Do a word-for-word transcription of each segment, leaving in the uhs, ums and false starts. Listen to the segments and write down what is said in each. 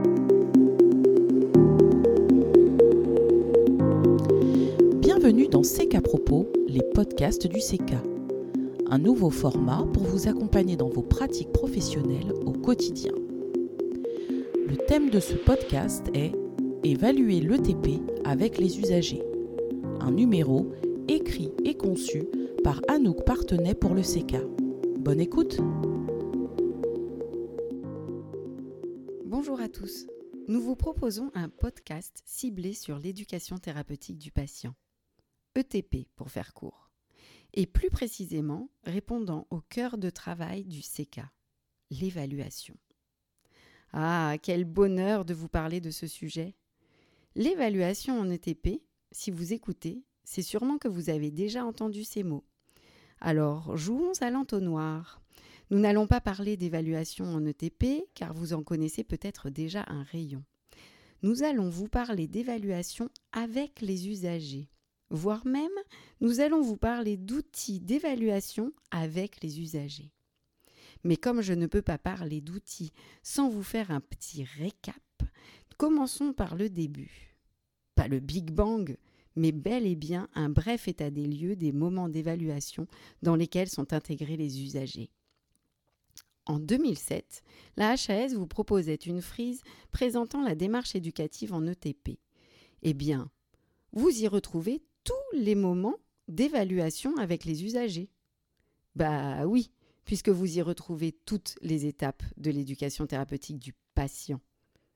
Bienvenue dans C K Propos, les podcasts du C K. Un nouveau format pour vous accompagner dans vos pratiques professionnelles au quotidien. Le thème de ce podcast est « Évaluer l'E T P avec les usagers ». Un numéro écrit et conçu par Anouk Partenay pour le C K. Bonne écoute. Bonjour à tous. Nous vous proposons un podcast ciblé sur l'éducation thérapeutique du patient. E T P pour faire court. Et plus précisément, répondant au cœur de travail du C K, l'évaluation. Ah, quel bonheur de vous parler de ce sujet. L'évaluation en E T P, si vous écoutez, c'est sûrement que vous avez déjà entendu ces mots. Alors, jouons à l'entonnoir. Nous n'allons pas parler d'évaluation en E T P, car vous en connaissez peut-être déjà un rayon. Nous allons vous parler d'évaluation avec les usagers. Voire même, nous allons vous parler d'outils d'évaluation avec les usagers. Mais comme je ne peux pas parler d'outils sans vous faire un petit récap, commençons par le début. Pas le Big Bang, mais bel et bien un bref état des lieux des moments d'évaluation dans lesquels sont intégrés les usagers. En deux mille sept, la H A S vous proposait une frise présentant la démarche éducative en E T P. Eh bien, vous y retrouvez tous les moments d'évaluation avec les usagers. Bah oui, puisque vous y retrouvez toutes les étapes de l'éducation thérapeutique du patient. Quoi ?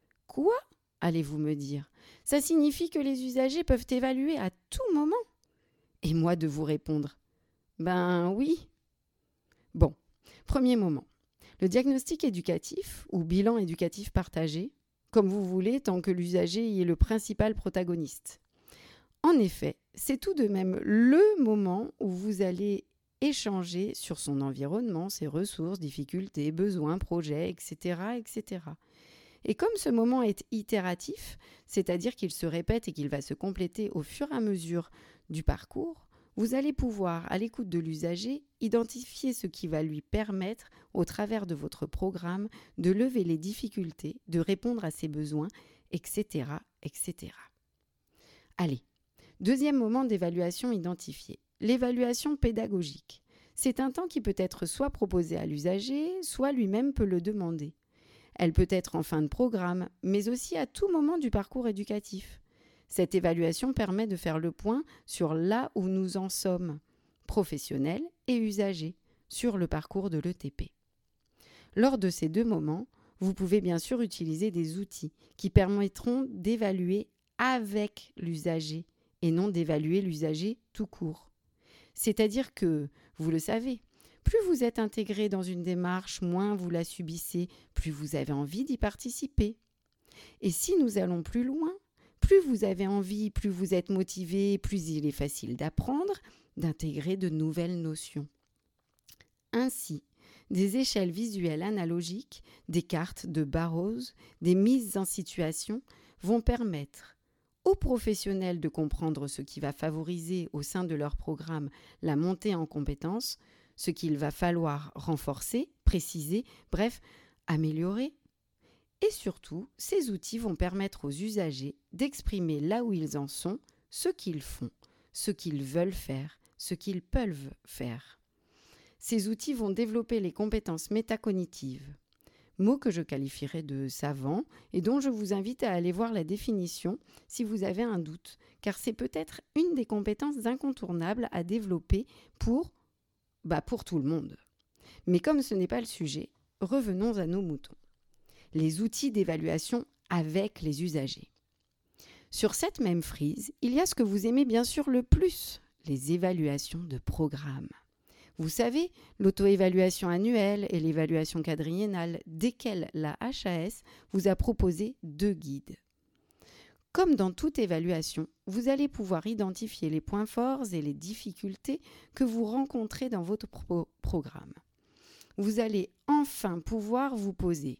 Allez-vous me dire. Ça signifie que les usagers peuvent évaluer à tout moment ? Et moi de vous répondre. Ben oui. Bon, premier moment. Le diagnostic éducatif ou bilan éducatif partagé, comme vous voulez, tant que l'usager y est le principal protagoniste. En effet, c'est tout de même le moment où vous allez échanger sur son environnement, ses ressources, difficultés, besoins, projets, et cetera, et cetera. Et comme ce moment est itératif, c'est-à-dire qu'il se répète et qu'il va se compléter au fur et à mesure du parcours, vous allez pouvoir, à l'écoute de l'usager, identifier ce qui va lui permettre, au travers de votre programme, de lever les difficultés, de répondre à ses besoins, et cetera, et cetera. Allez, deuxième moment d'évaluation identifié, l'évaluation pédagogique. C'est un temps qui peut être soit proposé à l'usager, soit lui-même peut le demander. Elle peut être en fin de programme, mais aussi à tout moment du parcours éducatif. Cette évaluation permet de faire le point sur là où nous en sommes, professionnels et usagers, sur le parcours de l'E T P. Lors de ces deux moments, vous pouvez bien sûr utiliser des outils qui permettront d'évaluer avec l'usager et non d'évaluer l'usager tout court. C'est-à-dire que, vous le savez, plus vous êtes intégré dans une démarche, moins vous la subissez, plus vous avez envie d'y participer. Et si nous allons plus loin, plus vous avez envie, plus vous êtes motivé, plus il est facile d'apprendre, d'intégrer de nouvelles notions. Ainsi, des échelles visuelles analogiques, des cartes de Barrows, des mises en situation vont permettre aux professionnels de comprendre ce qui va favoriser au sein de leur programme la montée en compétences, ce qu'il va falloir renforcer, préciser, bref, améliorer. Et surtout, ces outils vont permettre aux usagers d'exprimer là où ils en sont, ce qu'ils font, ce qu'ils veulent faire, ce qu'ils peuvent faire. Ces outils vont développer les compétences métacognitives, mot que je qualifierais de savant et dont je vous invite à aller voir la définition si vous avez un doute, car c'est peut-être une des compétences incontournables à développer pour, bah pour tout le monde. Mais comme ce n'est pas le sujet, revenons à nos moutons. Les outils d'évaluation avec les usagers. Sur cette même frise, il y a ce que vous aimez bien sûr le plus, les évaluations de programme. Vous savez, l'auto-évaluation annuelle et l'évaluation quadriennale, desquelles la H A S vous a proposé deux guides. Comme dans toute évaluation, vous allez pouvoir identifier les points forts et les difficultés que vous rencontrez dans votre pro- programme. Vous allez enfin pouvoir vous poser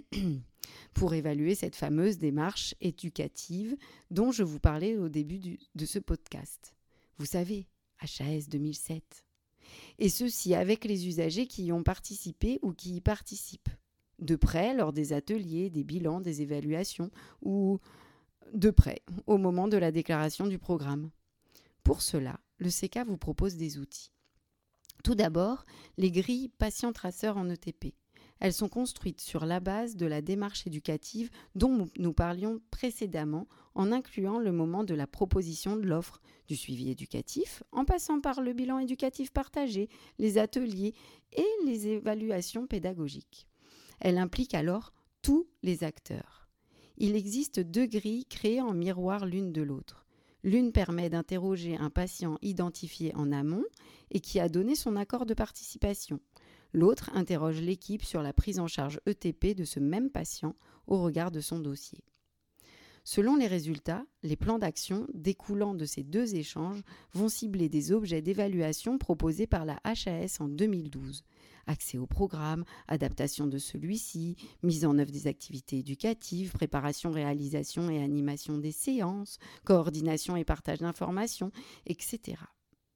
pour évaluer cette fameuse démarche éducative dont je vous parlais au début du, de ce podcast. Vous savez, H A S deux mille sept. Et ceci avec les usagers qui y ont participé ou qui y participent. de près lors des ateliers, des bilans, des évaluations ou de près au moment de la déclaration du programme. Pour cela, le C K vous propose des outils. Tout d'abord, les grilles patient-traceur en E T P. Elles sont construites sur la base de la démarche éducative dont nous parlions précédemment en incluant le moment de la proposition de l'offre, du suivi éducatif, en passant par le bilan éducatif partagé, les ateliers et les évaluations pédagogiques. Elle implique alors tous les acteurs. Il existe deux grilles créées en miroir l'une de l'autre. L'une permet d'interroger un patient identifié en amont et qui a donné son accord de participation. L'autre interroge l'équipe sur la prise en charge E T P de ce même patient au regard de son dossier. Selon les résultats, les plans d'action découlant de ces deux échanges vont cibler des objets d'évaluation proposés par la H A S en deux mille douze. Accès au programme, adaptation de celui-ci, mise en œuvre des activités éducatives, préparation, réalisation et animation des séances, coordination et partage d'informations, et cetera.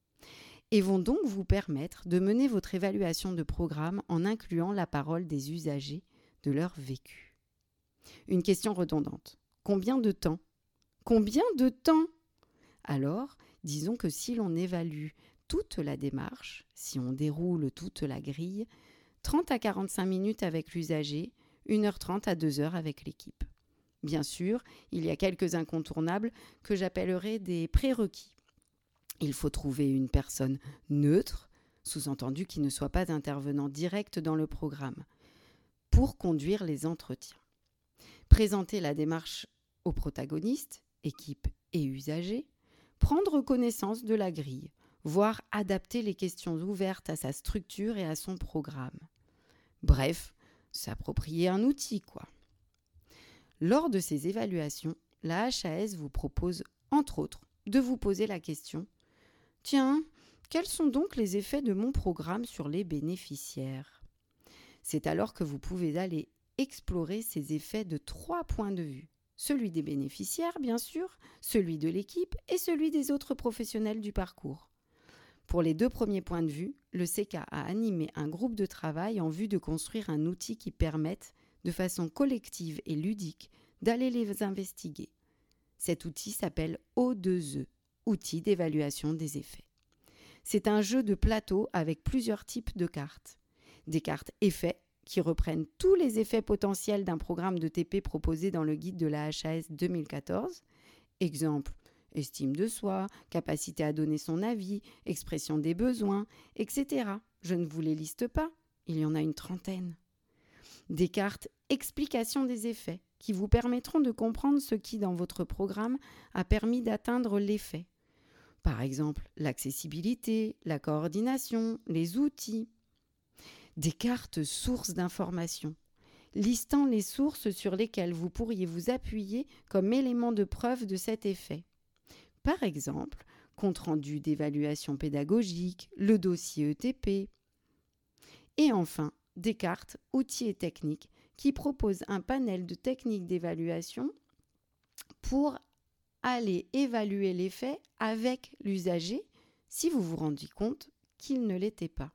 Et vont donc vous permettre de mener votre évaluation de programme en incluant la parole des usagers de leur vécu. Une question redondante. Combien de temps ? Combien de temps ? Alors, disons que si l'on évalue toute la démarche, si on déroule toute la grille, trente à quarante-cinq minutes avec l'usager, une heure trente à deux heures avec l'équipe. Bien sûr, il y a quelques incontournables que j'appellerai des prérequis. Il faut trouver une personne neutre, sous-entendu qui ne soit pas intervenant direct dans le programme, pour conduire les entretiens. Présenter la démarche aux protagonistes, équipe et usagers, prendre connaissance de la grille, voire adapter les questions ouvertes à sa structure et à son programme. Bref, s'approprier un outil, quoi. Lors de ces évaluations, la H A S vous propose, entre autres, de vous poser la question « Tiens, quels sont donc les effets de mon programme sur les bénéficiaires ?» C'est alors que vous pouvez aller explorer ces effets de trois points de vue. Celui des bénéficiaires, bien sûr, celui de l'équipe et celui des autres professionnels du parcours. Pour les deux premiers points de vue, le C K a animé un groupe de travail en vue de construire un outil qui permette, de façon collective et ludique, d'aller les investiguer. Cet outil s'appelle O deux E, outil d'évaluation des effets. C'est un jeu de plateau avec plusieurs types de cartes. Des cartes effets, qui reprennent tous les effets potentiels d'un programme de T P proposé dans le guide de la H A S deux mille quatorze. Exemple, estime de soi, capacité à donner son avis, expression des besoins, et cetera. Je ne vous les liste pas, il y en a une trentaine. Des cartes explication des effets, qui vous permettront de comprendre ce qui, dans votre programme, a permis d'atteindre l'effet. Par exemple, l'accessibilité, la coordination, les outils. Des cartes sources d'informations, listant les sources sur lesquelles vous pourriez vous appuyer comme élément de preuve de cet effet. Par exemple, compte-rendu d'évaluation pédagogique, le dossier E T P. Et enfin, des cartes outils et techniques qui proposent un panel de techniques d'évaluation pour aller évaluer l'effet avec l'usager si vous vous rendiez compte qu'il ne l'était pas.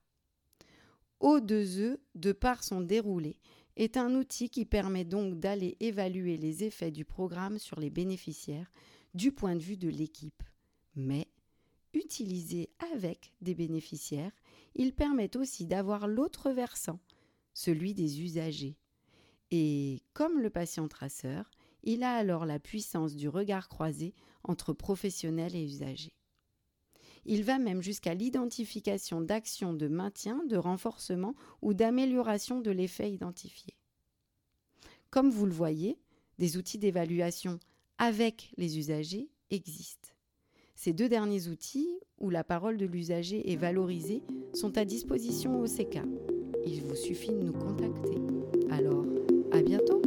O deux E, de par son déroulé, est un outil qui permet donc d'aller évaluer les effets du programme sur les bénéficiaires du point de vue de l'équipe. Mais, utilisé avec des bénéficiaires, il permet aussi d'avoir l'autre versant, celui des usagers. Et, comme le patient traceur, il a alors la puissance du regard croisé entre professionnels et usagers. Il va même jusqu'à l'identification d'actions de maintien, de renforcement ou d'amélioration de l'effet identifié. Comme vous le voyez, des outils d'évaluation avec les usagers existent. Ces deux derniers outils, où la parole de l'usager est valorisée, sont à disposition au C K. Il vous suffit de nous contacter. Alors, à bientôt!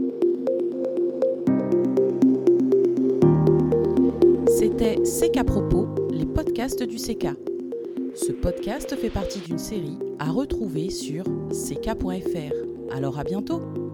C'était C K Propos, les podcasts du C K. Ce podcast fait partie d'une série à retrouver sur c k point f r. Alors à bientôt!